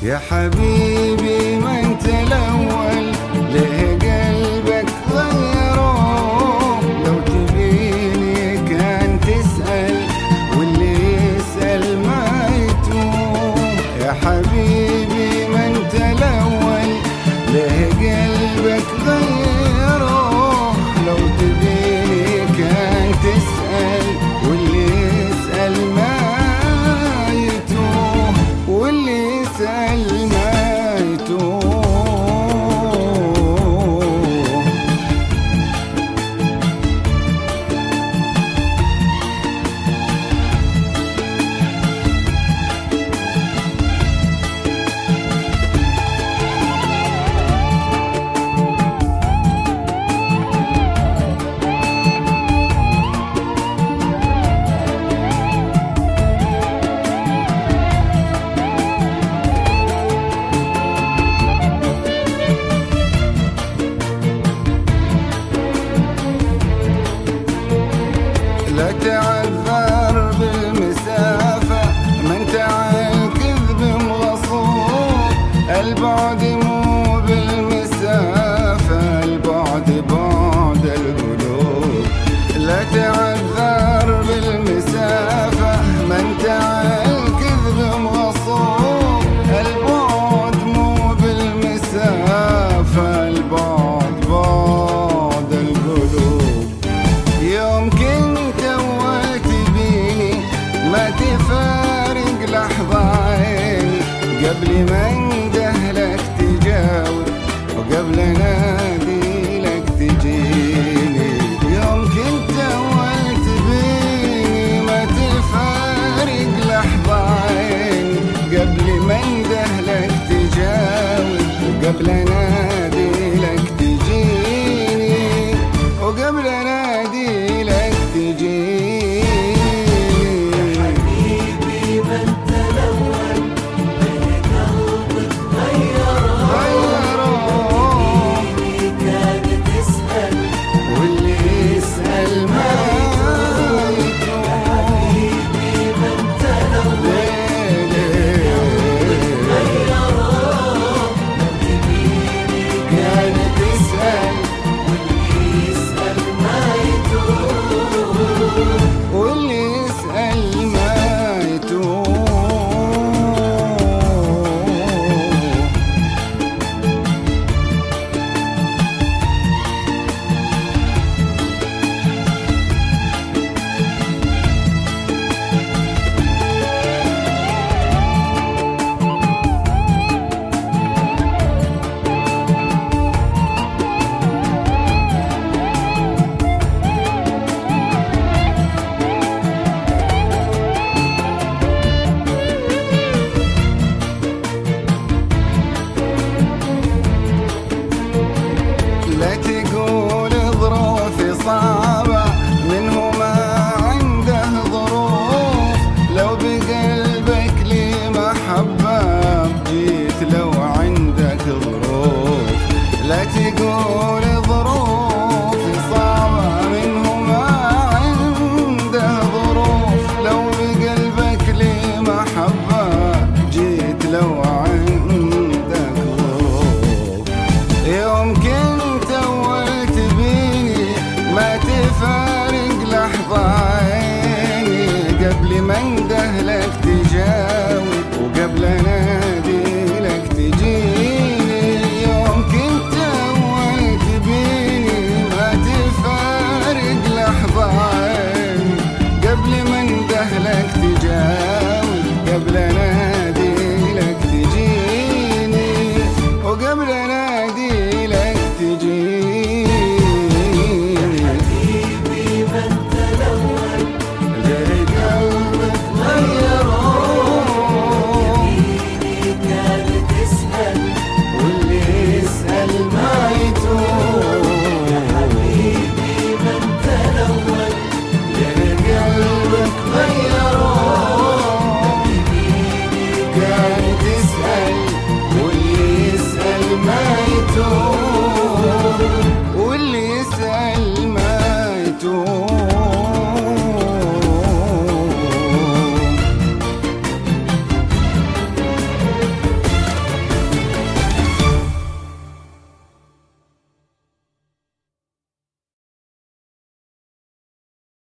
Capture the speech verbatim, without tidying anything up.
يا حبيبي ما انت الاول، ليه قلبك غيره؟ لو تبيني كان تسأل، واللي يسأل ما يتوه. يا حبيبي ما انت الاول، ليه قلبك غيره؟ لو تبيني كان تسأل، واللي يسأل ما يتوه، واللي يسأل ما يتوه. لا تعذر بالمسافة، ما انت عالكذب مغصوب. البعد مو بالمسافة، البعد بعد القلوب. لا تعذر بالمسافة، ما انت عالكذب مغصوب. البعد مو بالمسافة، البعد بعد القلوب. يوم كنت أول تبيني ما تفارق لحظة عيني، قبل ما اندهلك تجاوب، وقبل نادي لك تجيني. يوم كنت أول تبيني ما تفارق لحظة عيني، قبل ما اندهلك تجاوب، وقبل نادي لك تجيني، وقبل نادي لك تجيني. يا حبيبي ما انت الاول، ليه قلبك غيره؟ حبيبي كان تسأل، واللي يسأل ما يتوه. يا حبيبي ما انت الاول، قلبك غيره. حبيبي كان تسأل، واللي يسأل ما يتوه، واللي يسأل ما يتوه. لا تقول ظروفي صعبة، منه ما عنده ظروف. لو بقلبك لي محبة، جيت لو عندك ظروف. لا تقول ظروفي صعبة، منه ما عنده ظروف. لو بقلبك لي محبة، جيت لو عندك ظروف. يوم كنت أول تبيني ما تفارق لحظة عيني، قبل ما اندهلك تجاوب، وقبل نادي لك تجيني. يوم كنت أول تبيني ما تفارق لحظة عيني، قبل ما اندهلك تجاوب، قبل نادي لك تجيني، وقبل نادي لك تجيني. حبيبي ما انت الاول، ليه قلبك غيره؟ يميني كان تسأل، واللي يسأل ما يتوه. حبيبي ما انت الاول، ليه قلبك غيره؟ كان تسأل، واللي يسأل ما يتوه.